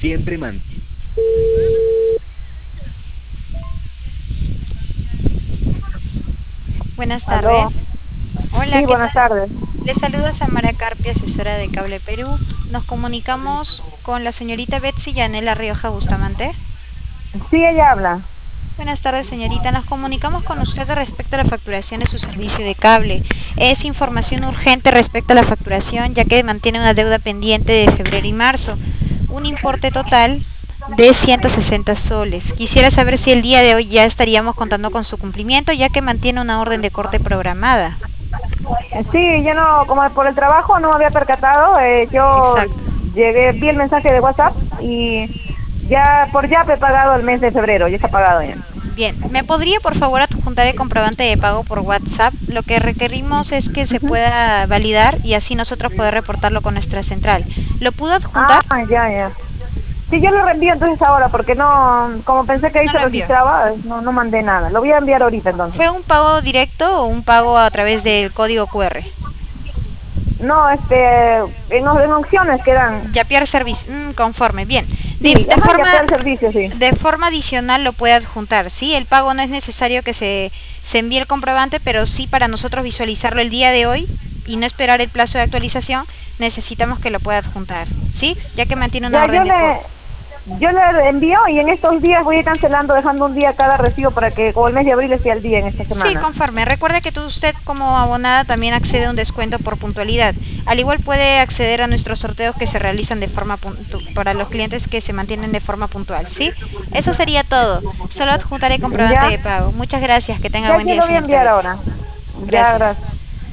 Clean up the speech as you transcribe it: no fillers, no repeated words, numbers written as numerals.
siempre mantiene. Buenas Aló. tardes. Hola, Sí, ¿qué buenas tal? tardes. Les saluda Samara Carpia, asesora de Cable Perú. Nos comunicamos con la señorita Betsy Yanela Rioja Bustamante. Sí, ella habla. Buenas tardes, señorita. Nos comunicamos con usted respecto a la facturación de su servicio de cable. Es información urgente respecto a la facturación, ya que mantiene una deuda pendiente de febrero y marzo. Un importe total de 160 soles. Quisiera saber si el día de hoy ya estaríamos contando con su cumplimiento, ya que mantiene una orden de corte programada. Sí, yo no, como por el trabajo no me había percatado, yo Exacto. vi el mensaje de WhatsApp y ya por ya he pagado el mes de febrero, ya está pagado ya. Bien, ¿me podría por favor adjuntar el comprobante de pago por WhatsApp? Lo que requerimos es que se Ujú. pueda validar y así nosotros poder reportarlo con nuestra central. ¿Lo pudo Ah, adjuntar? ya, ya. Sí, yo lo reenvío entonces ahora porque no, como pensé que ahí No se lo envió. registraba, no mandé nada. Lo voy a enviar ahorita entonces. ¿Fue un pago directo o un pago a través del código QR? No, en opciones quedan. Yapier Service, conforme, bien. Sí, ajá, ya está el servicio, sí. De forma adicional lo puede adjuntar, ¿sí? El pago no es necesario que se envíe el comprobante, pero sí para nosotros visualizarlo el día de hoy y no esperar el plazo de actualización, necesitamos que lo pueda adjuntar, ¿sí? Ya que mantiene una Ya orden de corte. yo le envío y en estos días voy a ir cancelando, dejando un día cada recibo para que como el mes de abril esté al día en esta Sí, semana. conforme. Recuerde que usted como abonada también accede a un descuento por puntualidad. Al igual puede acceder a nuestros sorteos que se realizan de forma para los clientes que se mantienen de forma puntual, ¿sí? Eso sería todo. Solo adjuntaré comprobante Ya, de pago. Muchas gracias. Que tenga ya buen yo día, lo voy a señorita enviar Betsy. ahora. Ya, Gracias. gracias.